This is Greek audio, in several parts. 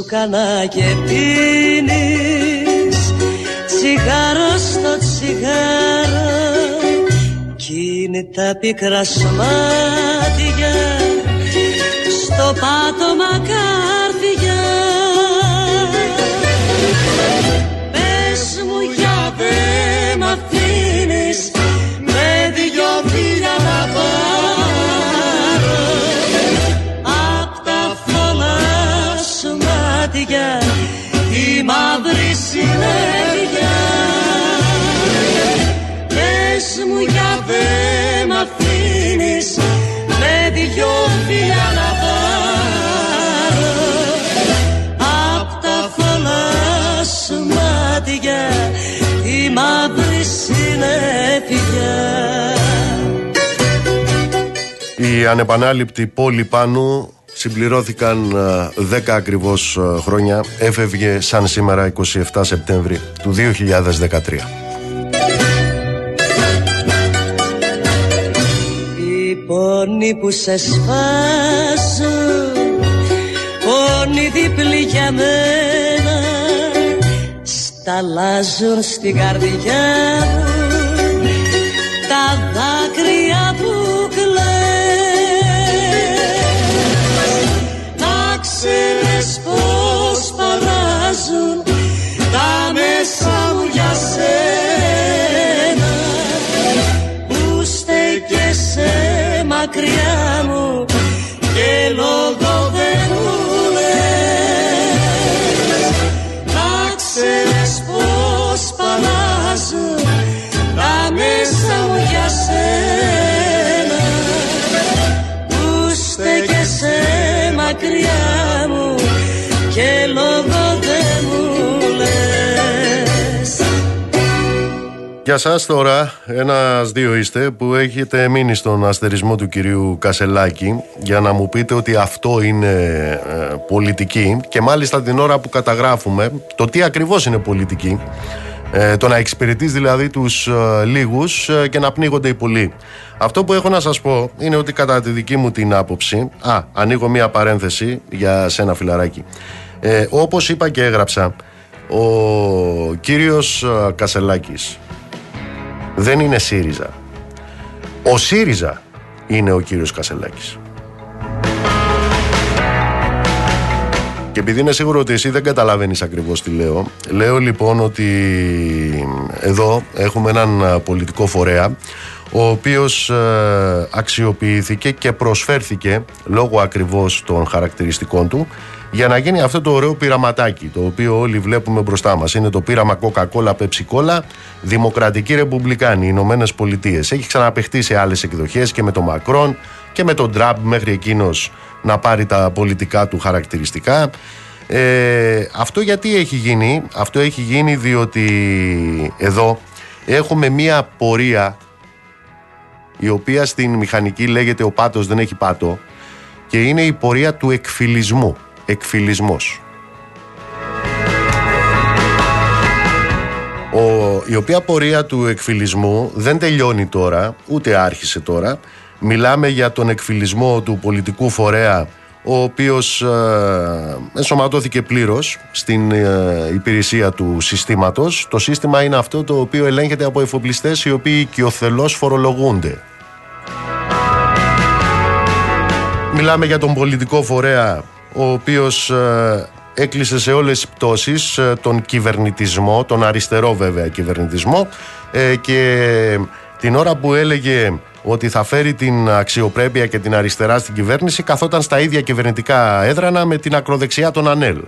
σουκανά και πίνεις τσιγάρο στο τσιγάρο κι είναι τα πικρά σμάτια στο πάτωμα κάρδια. Πες μου για δε μ' αφήνεις με δυο φίλια να πάρω απ' τα φωλά σου μάτια η μαύρη συνέχεια. Πες μου για δε μ' αφήνεις με δυο φίλια να πάρω απ' τα φωλά σου μάτια η μαύρη συνέφυγια. Η ανεπανάληπτη πόλη Πάνου συμπληρώθηκαν 10 ακριβώς χρόνια. Έφευγε σαν σήμερα 27 Σεπτέμβρη του 2013. Οι πόνοι που σε σφάζουν, πόνοι διπλοί για μένα, σταλάζουν στην καρδιά μου τα δάκρυα που ξέρεις πως παράζουν τα μέσα μου για σένα που στέκεσαι μακριά μου και λόγο δεν μου λες. Να ξέρεις πως παράζουν τα μέσα μου για σένα που στέκεσαι μακριά μου και λόγο δεν μου λες. Για σας τώρα, ένας-δύο είστε που έχετε μείνει στον αστερισμό του κυρίου Κασελάκη για να μου πείτε ότι αυτό είναι πολιτική και μάλιστα την ώρα που καταγράφουμε το τι ακριβώς είναι πολιτική. Το να εξυπηρετείς δηλαδή τους λίγους και να πνίγονται οι πολλοί. Αυτό που έχω να σας πω είναι ότι κατά τη δική μου την άποψη, ανοίγω μία παρένθεση για σένα φιλαράκι, όπως είπα και έγραψα, ο κύριος Κασελάκης δεν είναι ΣΥΡΙΖΑ. Ο ΣΥΡΙΖΑ είναι ο κύριος Κασελάκης. Και επειδή είναι σίγουρο ότι εσύ δεν καταλαβαίνεις ακριβώς τι λέω, λέω λοιπόν ότι εδώ έχουμε έναν πολιτικό φορέα ο οποίος αξιοποιήθηκε και προσφέρθηκε λόγω ακριβώς των χαρακτηριστικών του για να γίνει αυτό το ωραίο πειραματάκι το οποίο όλοι βλέπουμε μπροστά μας. Είναι το πείραμα Coca-Cola, Pepsi-Cola, Δημοκρατική Ρεπουμπλικάνη, Ηνωμένες Πολιτείες. Έχει ξαναπαιχτεί σε άλλες εκδοχές και με τον Μακρόν και με τον Τραμπ μέχρι εκείνος να πάρει τα πολιτικά του χαρακτηριστικά. Αυτό γιατί έχει γίνει? Αυτό έχει γίνει διότι εδώ έχουμε μία πορεία η οποία στην μηχανική λέγεται ο πάτος δεν έχει πάτο και είναι η πορεία του εκφυλισμού. Εκφυλισμός. Η οποία πορεία του εκφυλισμού δεν τελειώνει τώρα, ούτε άρχισε τώρα. Μιλάμε για τον εκφυλισμό του πολιτικού φορέα, ο οποίος ενσωματώθηκε πλήρως στην υπηρεσία του συστήματος. Το σύστημα είναι αυτό το οποίο ελέγχεται από εφοπλιστές οι οποίοι οικειοθελώς φορολογούνται. Μιλάμε για τον πολιτικό φορέα, ο οποίος έκλεισε σε όλες τις πτώσεις τον κυβερνητισμό, τον αριστερό βέβαια κυβερνητισμό, και την ώρα που έλεγε ότι θα φέρει την αξιοπρέπεια και την αριστερά στην κυβέρνηση, καθόταν στα ίδια κυβερνητικά έδρανα με την ακροδεξιά των ΑΝΕΛ.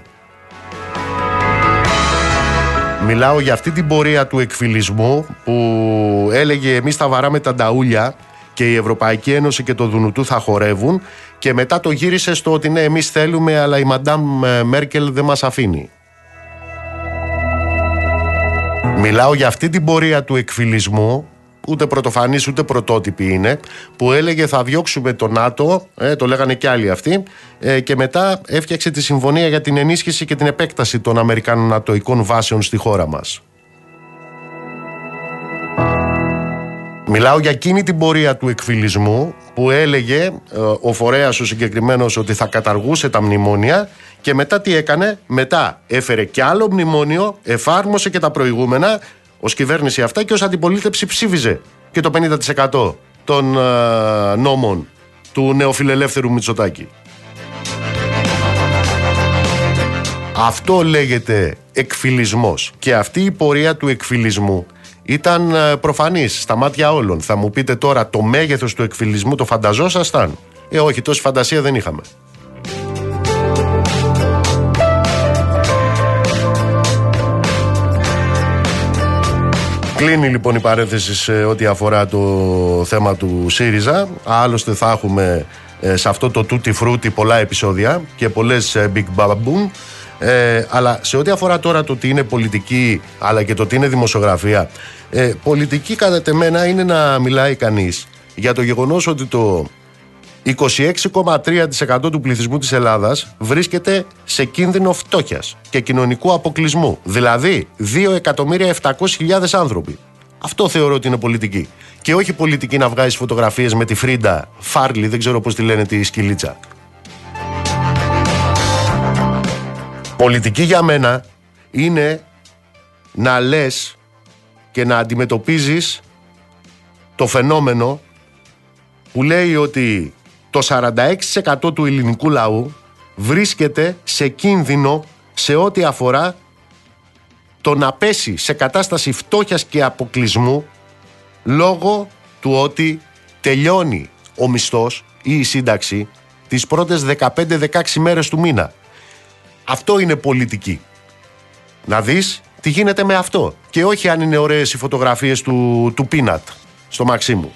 Μιλάω για αυτή την πορεία του εκφυλισμού που έλεγε εμείς θα βαράμε τα νταούλια και η Ευρωπαϊκή Ένωση και το Δουνουτού θα χορεύουν, και μετά το γύρισε στο ότι ναι, εμείς θέλουμε αλλά η Μαντάμ Μέρκελ δεν μας αφήνει. Μιλάω για αυτή την πορεία του εκφυλισμού, ούτε πρωτοφανής ούτε πρωτότυπη είναι, που έλεγε θα διώξουμε το ΝΑΤΟ, το λέγανε και άλλοι αυτοί, και μετά έφτιαξε τη συμφωνία για την ενίσχυση και την επέκταση των Αμερικάνων νατοικών βάσεων στη χώρα μας. Μιλάω για εκείνη την πορεία του εκφυλισμού που έλεγε ο φορέας ο συγκεκριμένος ότι θα καταργούσε τα μνημόνια, και μετά τι έκανε? Μετά έφερε κι άλλο μνημόνιο, εφάρμοσε και τα προηγούμενα ως κυβέρνηση αυτά, και ως αντιπολίτευση ψήφιζε και το 50% των νόμων του νεοφιλελεύθερου Μητσοτάκη. Αυτό λέγεται εκφυλισμός, και αυτή η πορεία του εκφυλισμού ήταν προφανής στα μάτια όλων. Θα μου πείτε τώρα, το μέγεθος του εκφυλισμού το φανταζόσασταν? Όχι, τόση φαντασία δεν είχαμε. Κλείνει λοιπόν η παρένθεση σε ό,τι αφορά το θέμα του ΣΥΡΙΖΑ. Άλλωστε θα έχουμε σε αυτό το τούτι φρούτι πολλά επεισόδια και πολλές big baboon. Αλλά σε ό,τι αφορά τώρα το τι είναι πολιτική, αλλά και το τι είναι δημοσιογραφία, πολιτική κατά τεμένα είναι να μιλάει κανείς για το γεγονός ότι το 26,3% του πληθυσμού της Ελλάδας βρίσκεται σε κίνδυνο φτώχειας και κοινωνικού αποκλεισμού. Δηλαδή 2.700.000 άνθρωποι. Αυτό θεωρώ ότι είναι πολιτική. Και όχι πολιτική να βγάζεις φωτογραφίες με τη Φρίντα Φάρλι, δεν ξέρω πώς τη λένε, τη σκυλίτσα. Πολιτική για μένα είναι να λες και να αντιμετωπίζεις το φαινόμενο που λέει ότι το 46% του ελληνικού λαού βρίσκεται σε κίνδυνο σε ό,τι αφορά το να πέσει σε κατάσταση φτώχειας και αποκλεισμού λόγω του ότι τελειώνει ο μισθός ή η σύνταξη τις πρώτες 15-16 μέρες του μήνα. Αυτό είναι πολιτική. Να δεις τι γίνεται με αυτό, και όχι αν είναι ωραίες οι φωτογραφίες του Πίνατ στο Μαξίμου.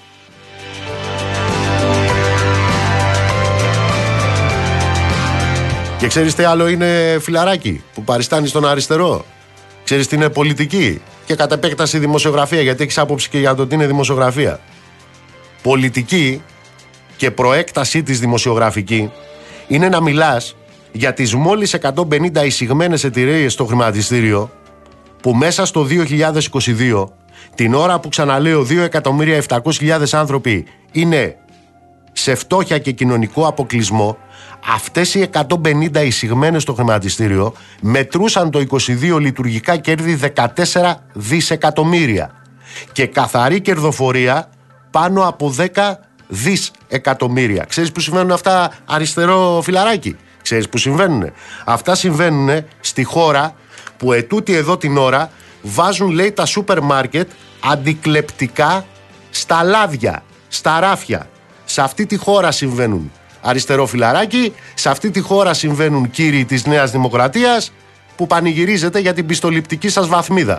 Και ξέρεις τι άλλο είναι, φιλαράκι, που παριστάνει στον αριστερό? Ξέρεις τι είναι πολιτική? Και κατ' επέκταση δημοσιογραφία, γιατί έχεις άποψη και για το τι είναι δημοσιογραφία. Πολιτική και προέκτασή της δημοσιογραφική είναι να μιλάς για τις μόλις 150 εισηγμένες εταιρείες στο χρηματιστήριο, που μέσα στο 2022, την ώρα που ξαναλέω 2.700.000 άνθρωποι είναι σε φτώχεια και κοινωνικό αποκλεισμό, αυτές οι 150 εισηγμένες στο χρηματιστήριο μετρούσαν το 22 λειτουργικά κέρδη 14 δισεκατομμύρια και καθαρή κερδοφορία πάνω από 10 δισεκατομμύρια. Ξέρεις που συμβαίνουν αυτά, αριστερό φιλαράκι? Ξέρεις που συμβαίνουν? Αυτά συμβαίνουν στη χώρα που ετούτη εδώ την ώρα βάζουν, λέει, τα σούπερ μάρκετ αντικλεπτικά στα λάδια, στα ράφια. Σε αυτή τη χώρα συμβαίνουν, αριστερό φιλαράκι, σε αυτή τη χώρα συμβαίνουν, κύριοι της Νέας Δημοκρατίας, που πανηγυρίζετε για την πιστοληπτική σας βαθμίδα.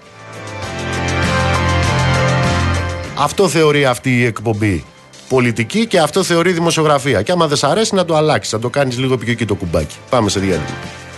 Αυτό θεωρεί αυτή η εκπομπή πολιτική και αυτό θεωρεί δημοσιογραφία. Και άμα δεν σ' αρέσει να το αλλάξεις, να το κάνεις λίγο πιο εκεί το κουμπάκι. Πάμε σε διάλειμμα.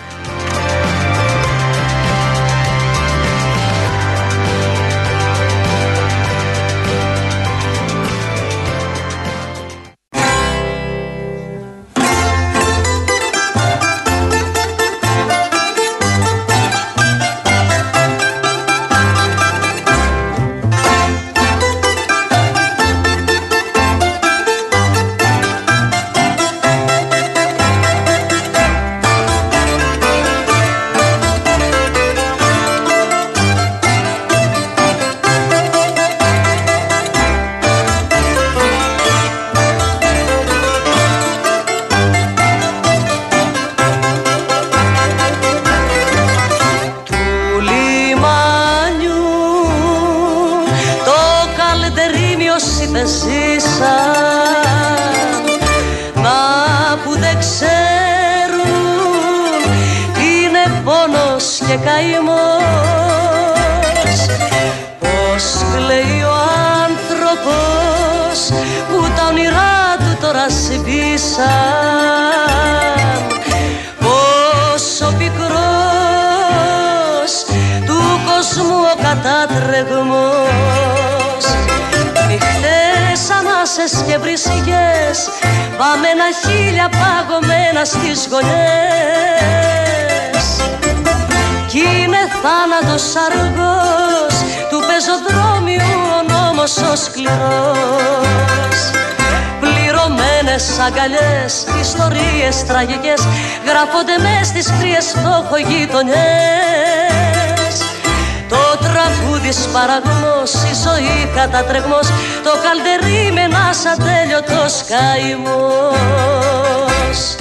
και καημός. Πώς κλαίει ο άνθρωπος που τα όνειρά του τώρα σβήσαν. Πόσο πικρός του κόσμου ο κατάτρεγμός. Νυχτές ανάσες και βρισιές, βαμμένα χείλια παγωμένα στις γωνιές. Κι είναι θάνατος αργός του πεζοδρόμιου ο νόμος ο σκληρός. Πίνες αγκαλιές, ιστορίες τραγικές γράφονται μες στις κρύες φτωχογειτονιές. Το τραγούδι σπαραγμός, η ζωή κατατρεγμός, το καλντερί με ένας ατέλειωτος καημός.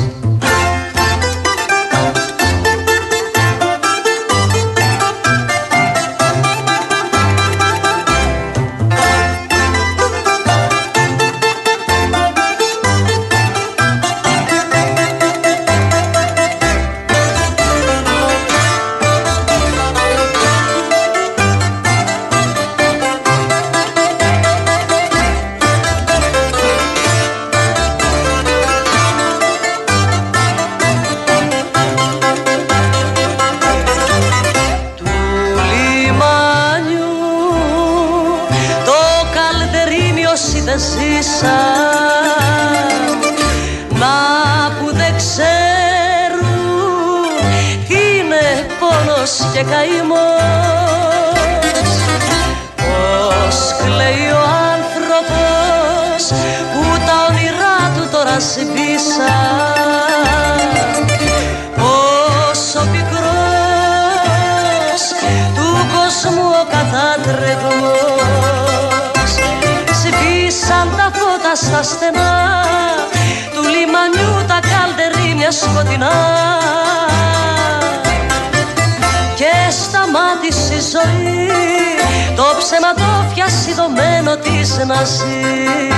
Μα που δεν ξέρουν τι είναι πόνος και καημός. Πώς κλαίει ο άνθρωπος που τα όνειρά του τώρα σβήσαν. Πόσο πικρός του κόσμου ο κατάτρεγμος. Σβήσαν τα φώτα στα στενά του λιμανιού, τα καλντερίμια σκοτεινά. Και σταμάτησε η ζωή, το ψέμα το φιασιδωμένο της να ζει.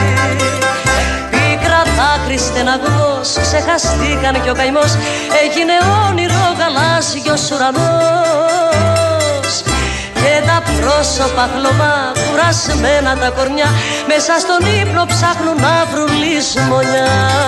Πίκρα δάκρυ στεναγός, ξεχαστήκαν κι ο καημός έγινε όνειρο γαλάζιος ουρανός. Και τα πρόσωπα χλωμά, κουρασμένα τα κορμιά, μέσα στον ύπνο ψάχνουν να βρουν λησμονιά.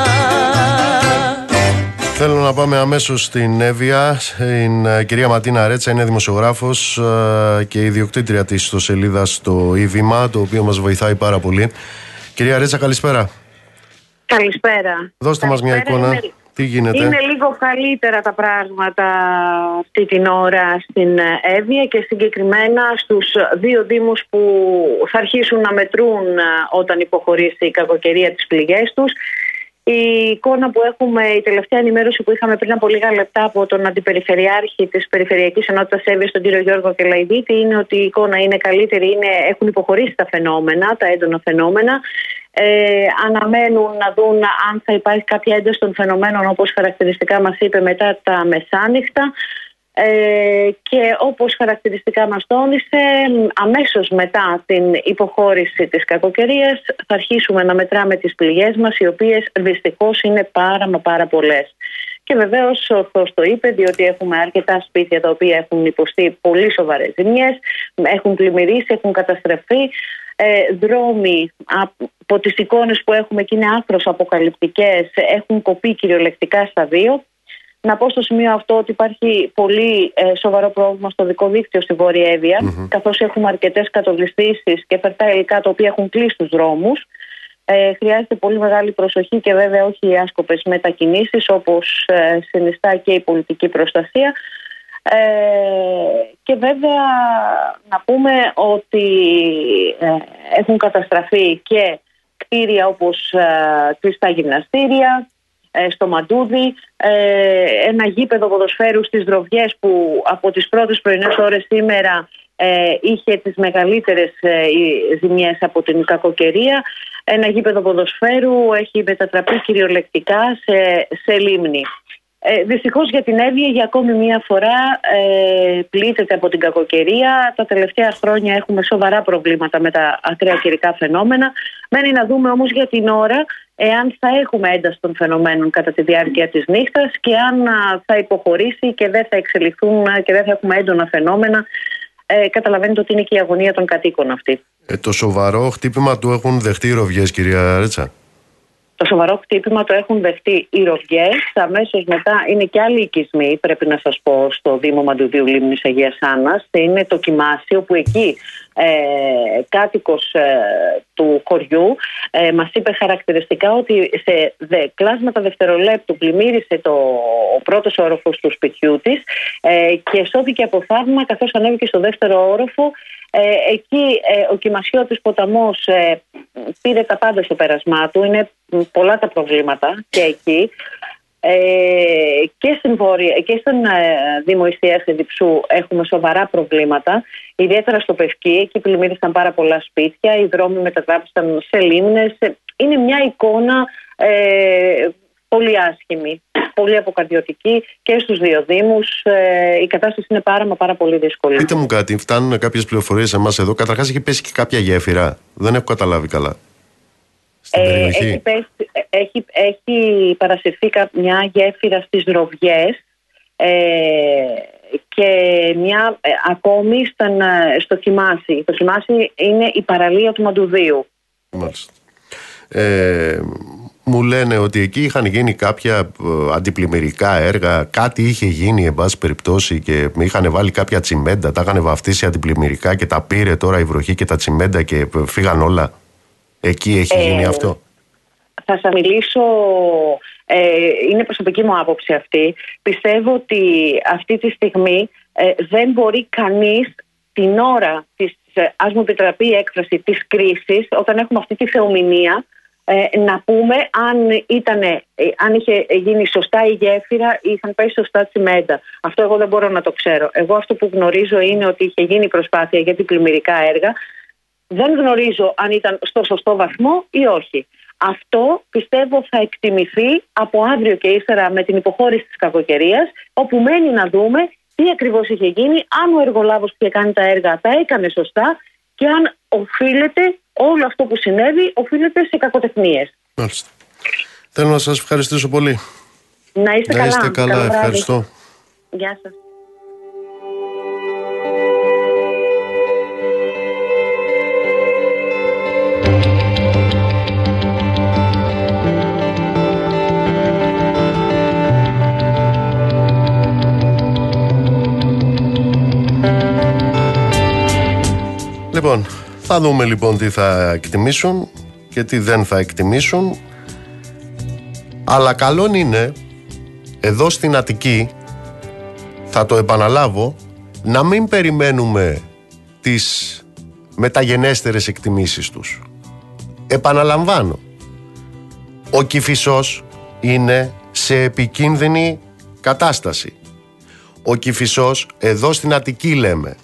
Θέλω να πάμε αμέσως στην Εύβοια. Η κυρία Ματίνα Ρέτσα είναι δημοσιογράφος και ιδιοκτήτρια της ιστοσελίδας στο Ι-Βήμα, το οποίο μας βοηθάει πάρα πολύ. Κυρία Ρέτσα, καλησπέρα. Καλησπέρα. Δώστε μας μια εικόνα. Τι γίνεται? Είναι λίγο καλύτερα τα πράγματα αυτή την ώρα στην Εύβοια και συγκεκριμένα στους δύο δήμους που θα αρχίσουν να μετρούν όταν υποχωρήσει η κακοκαιρία τις πληγές τους. Η εικόνα που έχουμε, η τελευταία ενημέρωση που είχαμε πριν από λίγα λεπτά από τον Αντιπεριφερειάρχη της Περιφερειακής Ενότητας Εύβοιας, τον κύριο Γιώργο Κελαϊδίτη, είναι ότι η εικόνα είναι καλύτερη, έχουν υποχωρήσει τα φαινόμενα, τα έντονα φαινόμενα. Αναμένουν να δουν αν θα υπάρχει κάποια ένταση των φαινομένων, όπως χαρακτηριστικά μας είπε, μετά τα μεσάνυχτα. Και όπως χαρακτηριστικά μας τόνισε, αμέσως μετά την υποχώρηση της κακοκαιρίας θα αρχίσουμε να μετράμε τις πληγές μας, οι οποίες δυστυχώς είναι πάρα πολλές. Και βεβαίως ορθώς το είπε, διότι έχουμε αρκετά σπίτια τα οποία έχουν υποστεί πολύ σοβαρές ζημιές, έχουν πλημμυρίσει, έχουν καταστρεφεί. Δρόμοι από τις εικόνες που έχουμε και είναι άκρως αποκαλυπτικές, έχουν κοπεί κυριολεκτικά στα δύο. Να πω στο σημείο αυτό ότι υπάρχει πολύ σοβαρό πρόβλημα στο δικό δίκτυο στη Βόρεια Εύβοια, καθώς έχουμε αρκετές κατολιστήσεις και φερτά υλικά τα οποία έχουν κλείσει τους δρόμους. Χρειάζεται πολύ μεγάλη προσοχή και βέβαια όχι οι άσκοπες μετακινήσεις, όπως συνιστά και η πολιτική προστασία. Και βέβαια να πούμε ότι έχουν καταστραφεί και κτίρια όπως κλειστά γυμναστήρια, στο Μαντούδι, ένα γήπεδο ποδοσφαίρου στις Δροβιές που από τις πρώτες πρωινές ώρες σήμερα είχε τις μεγαλύτερες ζημιές από την κακοκαιρία. Ένα γήπεδο ποδοσφαίρου έχει μετατραπεί κυριολεκτικά σε λίμνη. Δυστυχώς για την Εύβοια για ακόμη μία φορά πλήττεται από την κακοκαιρία. Τα τελευταία χρόνια έχουμε σοβαρά προβλήματα με τα ακραία καιρικά φαινόμενα. Μένει να δούμε όμως για την ώρα εάν θα έχουμε ένταση των φαινομένων κατά τη διάρκεια της νύχτας και αν θα υποχωρήσει και δεν θα εξελιχθούν και δεν θα έχουμε έντονα φαινόμενα. Καταλαβαίνετε ότι είναι και η αγωνία των κατοίκων αυτή. Το σοβαρό χτύπημα του έχουν δεχτεί οι Ροβιές, κυρία Ρέτσα? Το σοβαρό χτύπημα το έχουν δεχτεί οι Ροβιές. Αμέσως μετά είναι και άλλοι οικισμοί, πρέπει να σας πω, στο Δήμο Μαντουδίου Λίμνης Αγίας Άννας. Είναι το Κιμάσιο, που εκεί κάτοικος του χωριού, μας είπε χαρακτηριστικά ότι σε κλάσματα δευτερολέπτου πλημμύρισε ο πρώτος όροφος του σπιτιού της και σώθηκε από θαύμα καθώς ανέβηκε στο δεύτερο όροφο. Εκεί ο Κυμασιώτης ποταμός πήρε τα πάντα στο πέρασμά του. Είναι πολλά τα προβλήματα και εκεί. Και στην Βόρεια και στην Δήμο Ιστίας Διψού έχουμε σοβαρά προβλήματα, ιδιαίτερα στο Πευκή. Εκεί πλημμύρισαν πάρα πολλά σπίτια, οι δρόμοι μετατράπησαν σε λίμνες. Είναι μια εικόνα πολύ άσχημη, πολύ αποκαρδιωτική και στους δύο δήμους. Η κατάσταση είναι πάρα πολύ δύσκολη. Πείτε μου κάτι, φτάνουν κάποιες πληροφορίες σε εμάς εδώ. Καταρχάς έχει πέσει και κάποια γέφυρα, δεν έχω καταλάβει καλά. Έχει παρασυρθεί μια γέφυρα στις Δροβιές και μια ακόμη στο Κιμάσι. Το Κιμάσι είναι η παραλία του Μαντουδίου. Μάλιστα. Μου λένε ότι εκεί είχαν γίνει κάποια αντιπλημμυρικά έργα, κάτι είχε γίνει εν πάση περιπτώσει και είχαν βάλει κάποια τσιμέντα, τα είχαν βαφτίσει αντιπλημμυρικά και τα πήρε τώρα η βροχή και τα τσιμέντα και φύγαν όλα. Εκεί έχει γίνει αυτό. Θα σας μιλήσω, είναι προσωπική μου άποψη αυτή. Πιστεύω ότι αυτή τη στιγμή δεν μπορεί κανείς την ώρα της, ας μου επιτραπεί η έκφραση, της κρίσης, όταν έχουμε αυτή τη θεομηνία, να πούμε αν είχε γίνει σωστά η γέφυρα ή είχαν πέσει σωστά τσιμέντα. Αυτό εγώ δεν μπορώ να το ξέρω. Εγώ αυτό που γνωρίζω είναι ότι είχε γίνει προσπάθεια για πλημμυρικά έργα. Δεν γνωρίζω αν ήταν στο σωστό βαθμό ή όχι. Αυτό πιστεύω θα εκτιμηθεί από αύριο και ύστερα με την υποχώρηση της κακοκαιρίας, όπου μένει να δούμε τι ακριβώς είχε γίνει, αν ο εργολάβος που είχε κάνει τα έργα τα έκανε σωστά και αν οφείλεται όλο αυτό που συνέβη, οφείλεται σε κακοτεχνίες. Μάλιστα. Θέλω να σας ευχαριστήσω πολύ. Να είστε καλά. Ευχαριστώ. Γεια σας. Λοιπόν, θα δούμε λοιπόν τι θα εκτιμήσουν και τι δεν θα εκτιμήσουν. Αλλά καλόν είναι εδώ στην Αττική, θα το επαναλάβω, να μην περιμένουμε τις μεταγενέστερες εκτιμήσεις τους. Επαναλαμβάνω, ο Κηφισός είναι σε επικίνδυνη κατάσταση. Ο Κηφισός εδώ στην Αττική λέμε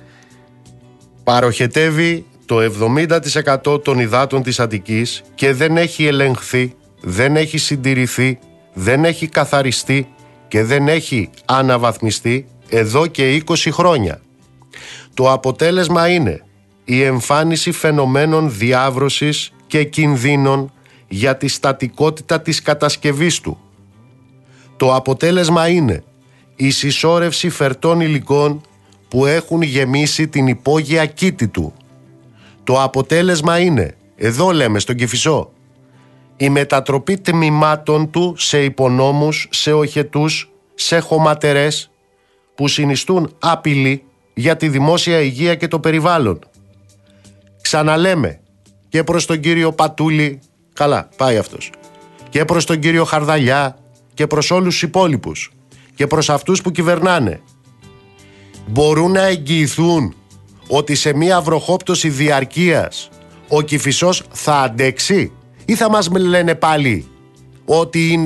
παροχετεύει το 70% των υδάτων της Αττικής και δεν έχει ελεγχθεί, δεν έχει συντηρηθεί, δεν έχει καθαριστεί και δεν έχει αναβαθμιστεί εδώ και 20 χρόνια. Το αποτέλεσμα είναι η εμφάνιση φαινομένων διάβρωσης και κινδύνων για τη στατικότητα της κατασκευής του. Το αποτέλεσμα είναι η συσσόρευση φερτών υλικών που έχουν γεμίσει την υπόγεια κήτη του. Το αποτέλεσμα είναι, εδώ λέμε στον Κηφισό, η μετατροπή τμήματων του σε υπονόμους, σε οχετούς, σε χωματερές που συνιστούν απειλή για τη δημόσια υγεία και το περιβάλλον. Ξαναλέμε και προς τον κύριο Πατούλη, καλά πάει αυτός, και προς τον κύριο Χαρδαλιά και προς όλους τους υπόλοιπους και προς αυτούς που κυβερνάνε. Μπορούν να εγγυηθούν ότι σε μια βροχόπτωση διαρκείας ο Κηφισός θα αντέξει ή θα μας λένε πάλι ότι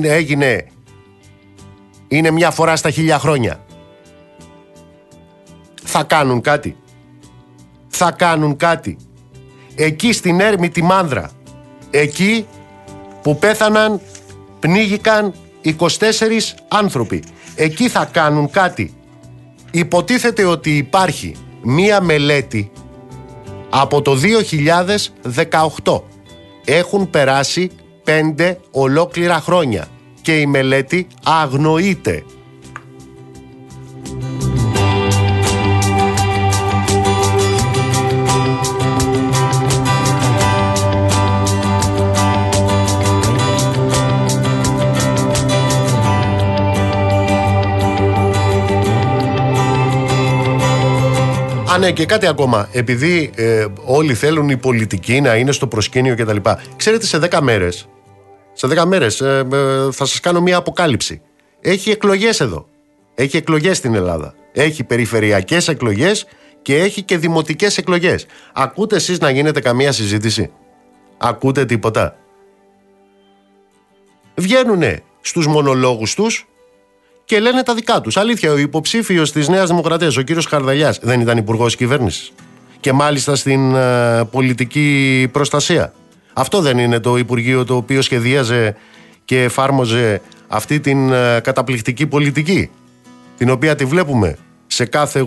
είναι μια φορά στα 1000 χρόνια. Θα κάνουν κάτι. Θα κάνουν κάτι. Εκεί στην έρμη τη Μάνδρα, εκεί που πέθαναν, πνίγηκαν 24 άνθρωποι, εκεί θα κάνουν κάτι. Υποτίθεται ότι υπάρχει μία μελέτη από το 2018. Έχουν περάσει 5 ολόκληρα χρόνια και η μελέτη αγνοείται. Α, ναι, και κάτι ακόμα. Επειδή όλοι θέλουν οι πολιτικοί να είναι στο προσκήνιο κτλ. Ξέρετε, σε 10 μέρες θα σας κάνω μια αποκάλυψη. Έχει εκλογές εδώ. Έχει εκλογές στην Ελλάδα. Έχει περιφερειακές εκλογές και έχει και δημοτικές εκλογές. Ακούτε εσείς να γίνεται καμία συζήτηση? Ακούτε τίποτα? Βγαίνουνε στους μονολόγους τους και λένε τα δικά τους. Αλήθεια, ο υποψήφιος της Νέας Δημοκρατίας, ο κύριος Χαρδαλιάς, δεν ήταν υπουργός κυβέρνησης? Και μάλιστα στην πολιτική προστασία. Αυτό δεν είναι το Υπουργείο το οποίο σχεδίαζε και εφάρμοζε αυτή την καταπληκτική πολιτική, την οποία τη βλέπουμε σε κάθε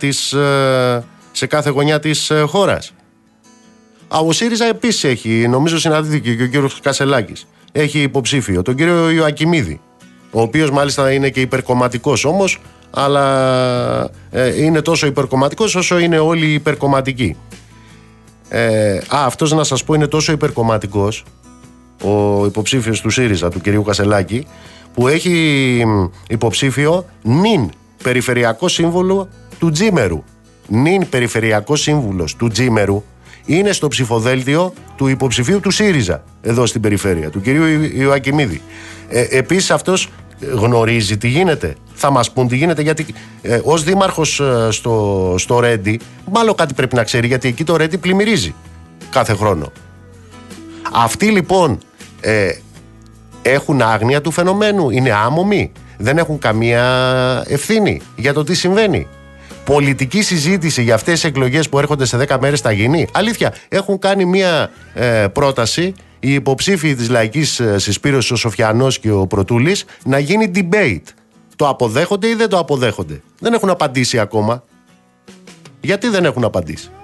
γωνιά της χώρας. Ο ΣΥΡΙΖΑ επίσης έχει, νομίζω συναντήθηκε και ο κύριος Κασελάκης, έχει υποψήφιο τον κύριο Ιωακιμίδη, ο οποίος μάλιστα είναι και υπερκομματικός όμως, αλλά είναι τόσο υπερκομματικός όσο είναι όλοι υπερκομματικοί. Αυτός, να σας πω, είναι τόσο υπερκομματικός, ο υποψήφιος του ΣΥΡΙΖΑ, του κυρίου Κασελάκη, που έχει υποψήφιο νυν περιφερειακό σύμβολο του Τζίμερου. Νυν περιφερειακό σύμβουλος του Τζίμερου είναι στο ψηφοδέλτιο του υποψηφίου του ΣΥΡΙΖΑ εδώ στην περιφέρεια, του κυρίου Ιωακιμίδη. Επίσης αυτός γνωρίζει τι γίνεται. Θα μας πούν τι γίνεται, γιατί ως δήμαρχος στο Ρέντι μάλλον κάτι πρέπει να ξέρει, γιατί εκεί το Ρέντι πλημμυρίζει κάθε χρόνο. Αυτοί λοιπόν έχουν άγνοια του φαινομένου, είναι άμομοι, δεν έχουν καμία ευθύνη για το τι συμβαίνει. Πολιτική συζήτηση για αυτές τις εκλογές που έρχονται σε 10 μέρες θα γίνει? Αλήθεια, έχουν κάνει μια πρόταση οι υποψήφοι της Λαϊκής Συσπήρωσης, ο Σοφιανός και ο Πρωτούλης, να γίνει debate. Το αποδέχονται ή δεν το αποδέχονται? Δεν έχουν απαντήσει ακόμα. Γιατί δεν έχουν απαντήσει?